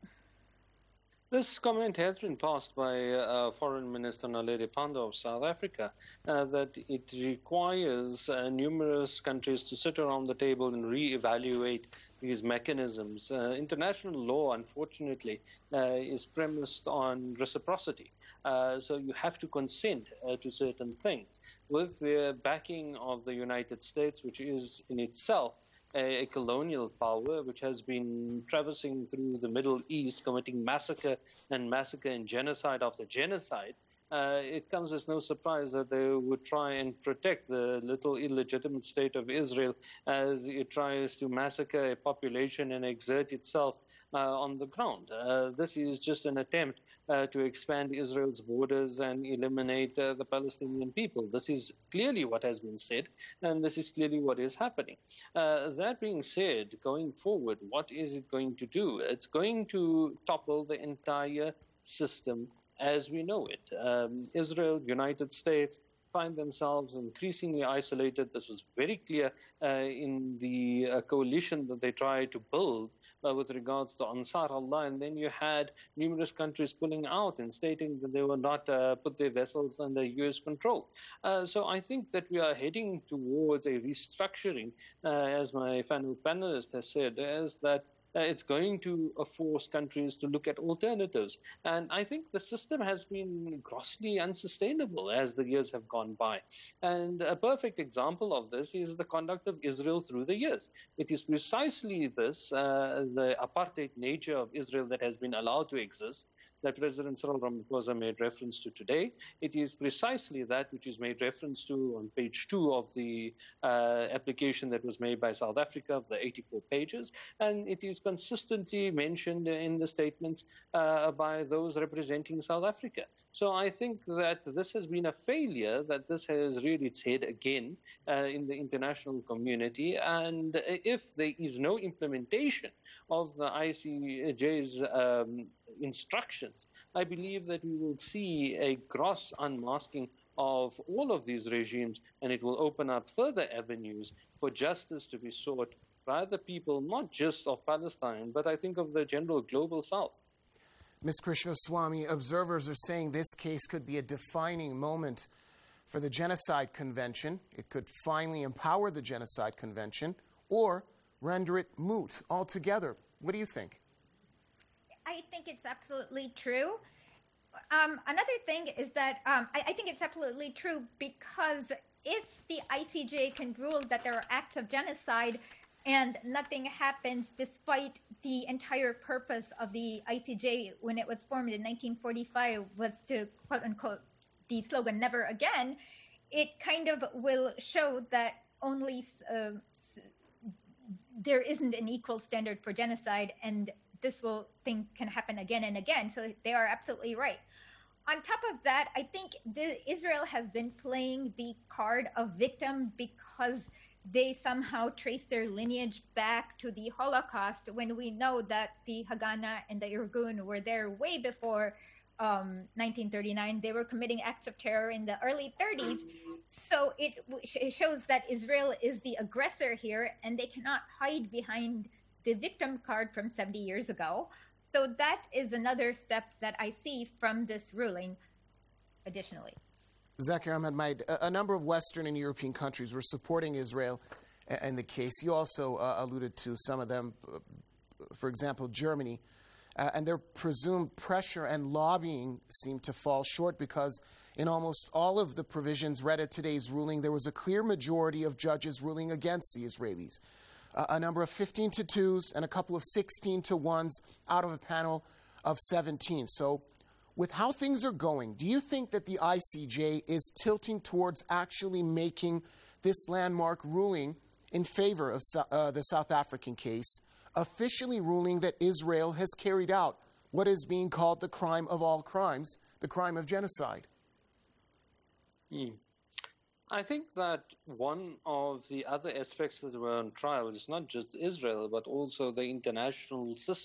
This comment has been passed by uh, Foreign Minister Naledi Pandor of South Africa, uh, that it requires uh, numerous countries to sit around the table and re-evaluate these mechanisms. Uh, international law, unfortunately, uh, is premised on reciprocity. Uh, so you have to consent uh, to certain things. With the backing of the United States, which is in itself a colonial power which has been traversing through the Middle East, committing massacre and massacre and genocide after genocide, uh, it comes as no surprise that they would try and protect the little illegitimate state of Israel as it tries to massacre a population and exert itself uh, on the ground. Uh, this is just an attempt uh, to expand Israel's borders and eliminate uh, the Palestinian people. This is clearly what has been said, and this is clearly what is happening. Uh, that being said, going forward, what is it going to do? It's going to topple the entire system as we know it. Um, Israel, United States find themselves increasingly isolated. This was very clear uh, in the uh, coalition that they tried to build uh, with regards to Ansar Allah. And then you had numerous countries pulling out and stating that they will not uh, put their vessels under U S control. Uh, so I think that we are heading towards a restructuring, uh, as my fellow panelist has said, as that Uh, it's going to uh, force countries to look at alternatives. And I think the system has been grossly unsustainable as the years have gone by. And a perfect example of this is the conduct of Israel through the years. It is precisely this, uh, the apartheid nature of Israel that has been allowed to exist, that President Cyril Ramaphosa made reference to today. It is precisely that which is made reference to on page two of the uh, application that was made by South Africa, of the eighty-four pages. And it is consistently mentioned in the statements uh, by those representing South Africa. So I think that this has been a failure, that this has reared its head again uh, in the international community. And if there is no implementation of the I C J's um, instructions, I believe that we will see a gross unmasking of all of these regimes, and it will open up further avenues for justice to be sought by the people, not just of Palestine, but I think of the general global South. Miz Krishnaswamy, observers are saying this case could be a defining moment for the Genocide Convention. It could finally empower the Genocide Convention or render it moot altogether. What do you think? I think it's absolutely true. Um, another thing is that um, I, I think it's absolutely true because if the I C J can rule that there are acts of genocide and nothing happens, despite the entire purpose of the I C J when it was formed in nineteen forty-five was to, quote unquote, the slogan "never again," it kind of will show that only uh, there isn't an equal standard for genocide, and this will thing can happen again and again. So they are absolutely right. On top of that, I think the, Israel has been playing the card of victim because they somehow trace their lineage back to the Holocaust, when we know that the Haganah and the Irgun were there way before um, nineteen thirty-nine. They were committing acts of terror in the early thirties. So it, it shows that Israel is the aggressor here, and they cannot hide behind the victim card from seventy years ago. So that is another step that I see from this ruling additionally. Zakir Ahmed Maid, a, a number of Western and European countries were supporting Israel in the case. You also uh, alluded to some of them, uh, for example, Germany. Uh, and their presumed pressure and lobbying seemed to fall short because in almost all of the provisions read at today's ruling, there was a clear majority of judges ruling against the Israelis. Uh, a number of fifteen to twos and a couple of sixteen to ones out of a panel of seventeen. So with how things are going, do you think that the I C J is tilting towards actually making this landmark ruling in favor of uh, the South African case, officially ruling that Israel has carried out what is being called the crime of all crimes, the crime of genocide? Hmm. I think that one of the other aspects that were on trial is not just Israel, but also the international system.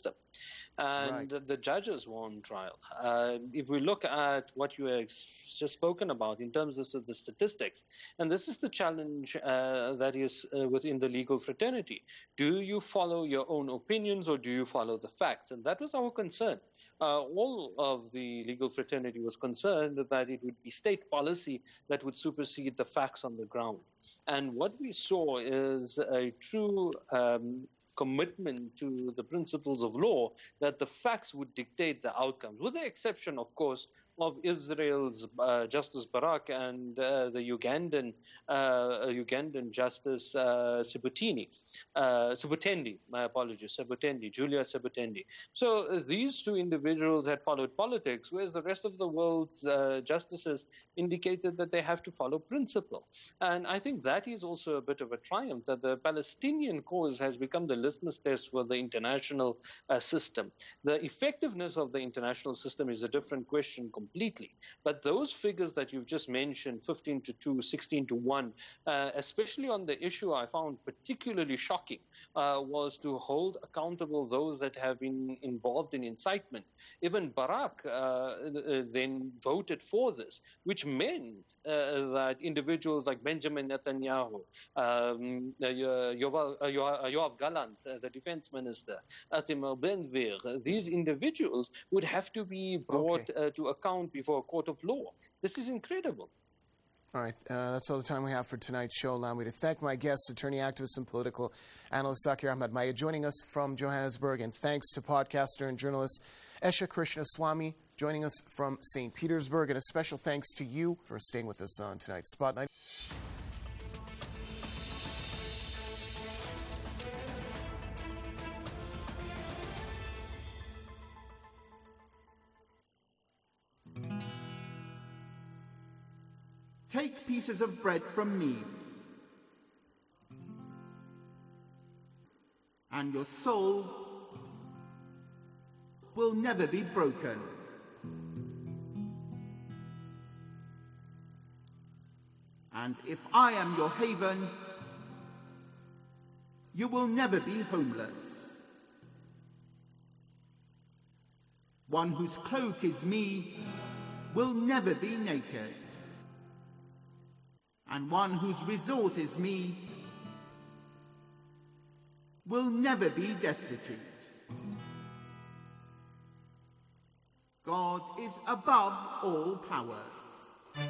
And Right. the judges were on trial. Uh, if we look at what you have just spoken about in terms of the statistics, and this is the challenge uh, that is uh, within the legal fraternity. Do you follow your own opinions or do you follow the facts? And that was our concern. Uh, all of the legal fraternity was concerned that it would be state policy that would supersede the facts on the ground. And what we saw is a true um, commitment to the principles of law, that the facts would dictate the outcomes, with the exception, of course, of Israel's uh, Justice Barak and uh, the Ugandan uh, Ugandan Justice uh, Sebutini, uh, Sebutendi, my apologies, Sebutendi, Julia Sebutendi. So uh, these two individuals had followed politics, whereas the rest of the world's uh, justices indicated that they have to follow principle. And I think that is also a bit of a triumph, that the Palestinian cause has become the litmus test for the international uh, system. The effectiveness of the international system is a different question completely. But those figures that you've just mentioned, fifteen to two, sixteen to one, uh, especially on the issue I found particularly shocking, uh, was to hold accountable those that have been involved in incitement. Even Barak uh, then voted for this, which meant uh, that individuals like Benjamin Netanyahu, um, uh, Yoav, uh, Yoav Gallant, uh, the defense minister, Itamar Ben-Gvir, these individuals would have to be brought okay. uh, to account before a court of law. This is incredible. All right, uh, that's all the time we have for tonight's show. Allow me to thank my guests, attorney, activist, and political analyst Zakir Ahmad Maya, joining us from Johannesburg, and thanks to podcaster and journalist Esha Krishnaswamy, joining us from Saint Petersburg, and a special thanks to you for staying with us on tonight's Spotlight. Take pieces of bread from me, and your soul will never be broken. And if I am your haven, you will never be homeless. One whose cloak is me will never be naked. And one whose resort is me will never be destitute. God is above all powers.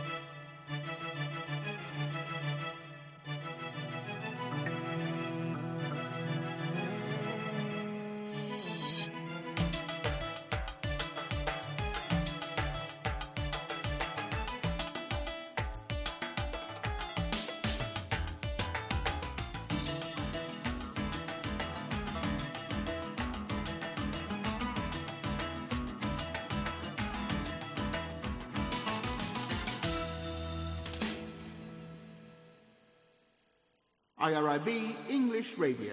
I R I B English Radio.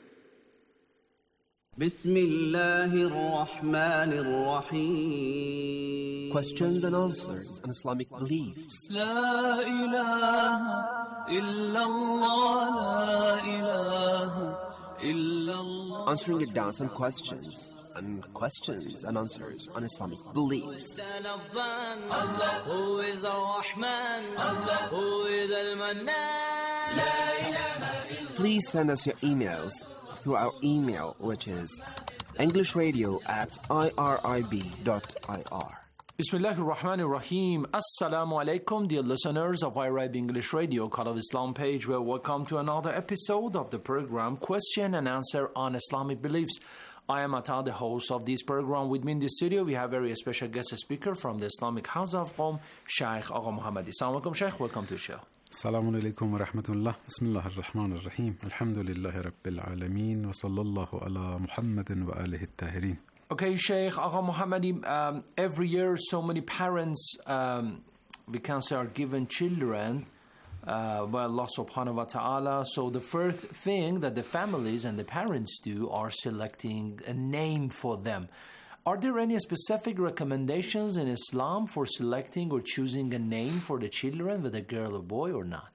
Questions and answers on Islamic beliefs. La ilaha illallah, la ilaha illallah. Answering your doubts and questions, and questions and answers on Islamic beliefs. Allah, who is Ar-Rahman, Allah, who is Al-Mannan. Please send us your emails through our email, which is englishradio at irib dot I R. Bismillahir Rahmanir Rahim. Assalamu alaikum, dear listeners of I R I B English Radio, Call of Islam page. Well, welcome to another episode of the program Question and Answer on Islamic Beliefs. I am Atta, the host of this program. With me in the studio, we have a very special guest speaker from the Islamic House of Qom, Shaykh Agha Muhammadi. Assalamu alaikum, Shaykh. Welcome to the show. Assalamu alaikum wa rahmatullah. Bismillah ar-Rahman ar-Rahim. Alhamdulillahi Rabbil Alameen. Wa sallallahu ala Muhammadin wa alihi at-tahirin. Okay, Shaykh Agha Muhammadi, um, every year so many parents, um, we can say, are given children uh, by Allah subhanahu wa ta'ala. So the first thing that the families and the parents do are selecting a name for them. Are there any specific recommendations in Islam for selecting or choosing a name for the children, whether a girl or boy, or not?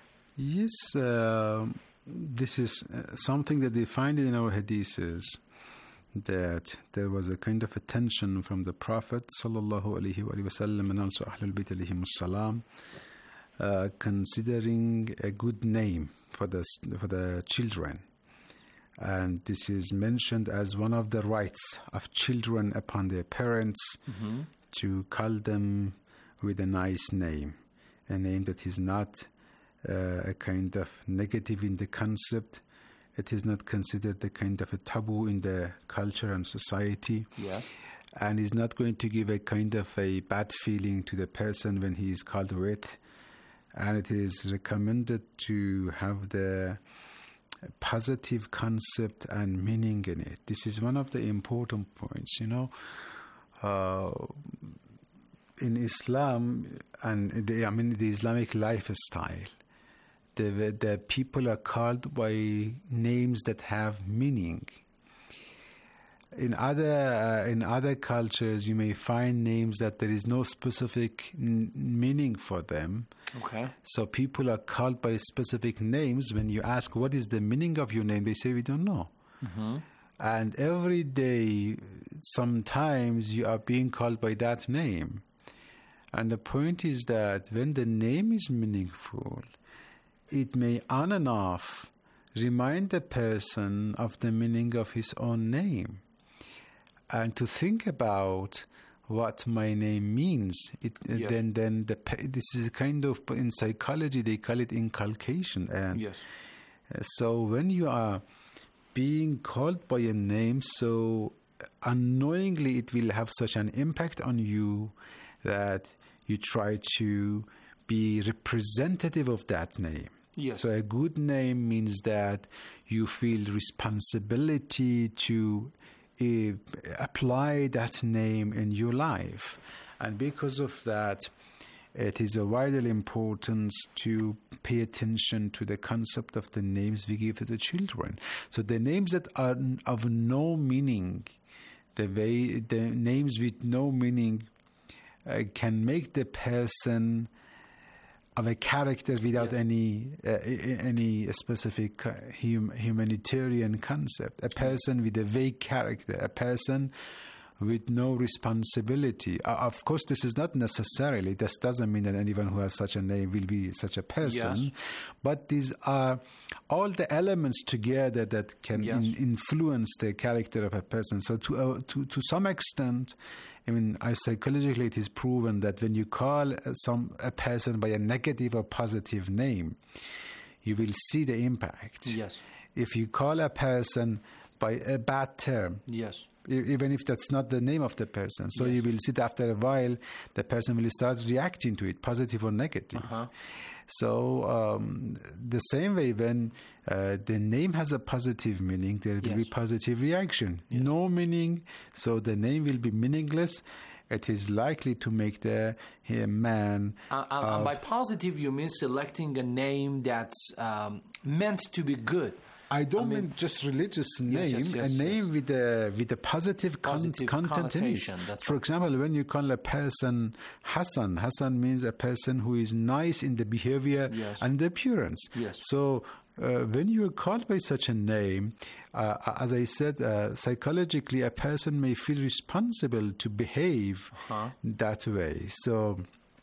Yes, uh, this is uh, something that we find in our hadiths. that there was a kind of a tension from the Prophet sallallahu alaihi wasallam and also Ahlul Bayt alayhimus salam, uh, considering a good name for the for the children, and this is mentioned as one of the rights of children upon their parents, mm-hmm. to call them with a nice name, a name that is not uh, a kind of negative in the concept. It is not considered a kind of a taboo in the culture and society. Yes. And is not going to give a kind of a bad feeling to the person when he is called with. And it is recommended to have the positive concept and meaning in it. This is one of the important points, you know. Uh, in Islam and the, I mean the Islamic lifestyle, The, the people are called by names that have meaning. In other uh, in other cultures, you may find names that there is no specific n- meaning for them. Okay. So people are called by specific names. When you ask what is the meaning of your name, they say we don't know. Mm-hmm. And every day, sometimes you are being called by that name. And the point is that when the name is meaningful, it may on and off remind the person of the meaning of his own name. And to think about what my name means, it, Yes. then then the, this is kind of, in psychology, they call it inculcation. And Yes. so when you are being called by a name, so unknowingly it will have such an impact on you that you try to be representative of that name. Yes. So a good name means that you feel responsibility to uh, apply that name in your life. And because of that, it is of vital importance to pay attention to the concept of the names we give to the children. So the names that are of no meaning, the way the names with no meaning uh, can make the person of a character without Yes. any uh, any specific uh, hum- humanitarian concept. A person with a vague character, a person with no responsibility. Uh, of course, this is not necessarily, this doesn't mean that anyone who has such a name will be such a person, Yes. but these are all the elements together that can Yes. in, influence the character of a person. So to, uh, to, to some extent, I mean, I, psychologically it is proven that when you call some a person by a negative or positive name, you will see the impact. Yes. If you call a person by a bad term, Yes. e- even if that's not the name of the person, so Yes. you will see that after a while, the person will start reacting to it, positive or negative. Uh-huh. So um, the same way, when uh, the name has a positive meaning, there will be Yes. positive reaction. No meaning, so the name will be meaningless. It is likely to make the uh, man. Uh, uh, of- and by positive, you mean selecting a name that's um, meant to be good. I don't I mean- mean just religious name, yes, yes, a name with a with a positive, con- Positive content in it. connotation, that's For right. example, when you call a person Hassan, Hassan means a person who is nice in the behavior Yes. and the appearance. Yes. So uh, when you are called by such a name, uh, as I said, uh, psychologically, a person may feel responsible to behave Uh-huh. that way. So.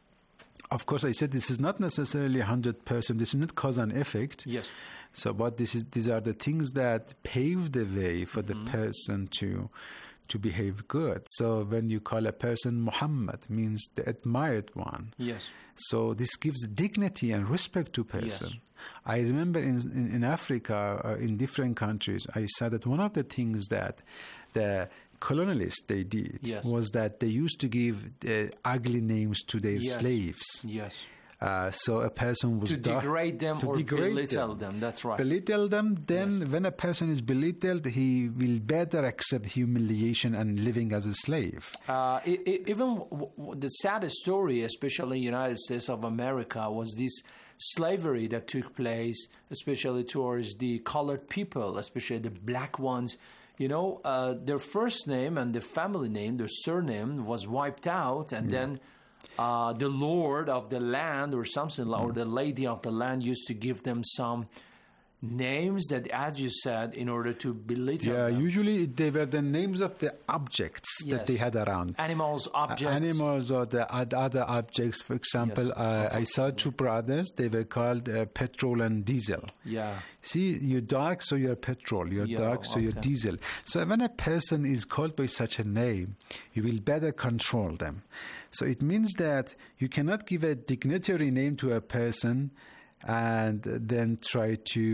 Of course, I said this is not necessarily one hundred percent. This is not cause and effect. Yes. So, but this is these are the things that pave the way for Mm-hmm. the person to to behave good. So, when you call a person Muhammad, means the admired one. Yes. So, this gives dignity and respect to person. Yes. I remember in in, in Africa, uh, in different countries, I saw that one of the things that the colonialists they did Yes. was that they used to give uh, ugly names to their Yes. slaves. Yes. Uh, so a person was To dark- degrade them to or degrade belittle them. That's right. Belittle them. Then, when a person is belittled, he will better accept humiliation and living as a slave. Uh, e- e- even w- w- the saddest story, especially in the United States of America, was this slavery that took place, especially towards the colored people, especially the black ones. You know, uh, their first name and their family name, their surname was wiped out, and Yeah. then uh, the lord of the land or something, or the lady of the land used to give them some names that, as you said, in order to belittle Yeah, them. usually they were the names of the objects Yes. that they had around. Animals, objects. Uh, animals or the oth- other objects. For example, Yes, uh, I saw two brothers. They were called uh, petrol and diesel. Yeah. See, you're dark, so you're petrol. You're Yeah, dark, so you're okay. diesel. So when a person is called by such a name, you will better control them. So it means that you cannot give a dignitary name to a person and then try to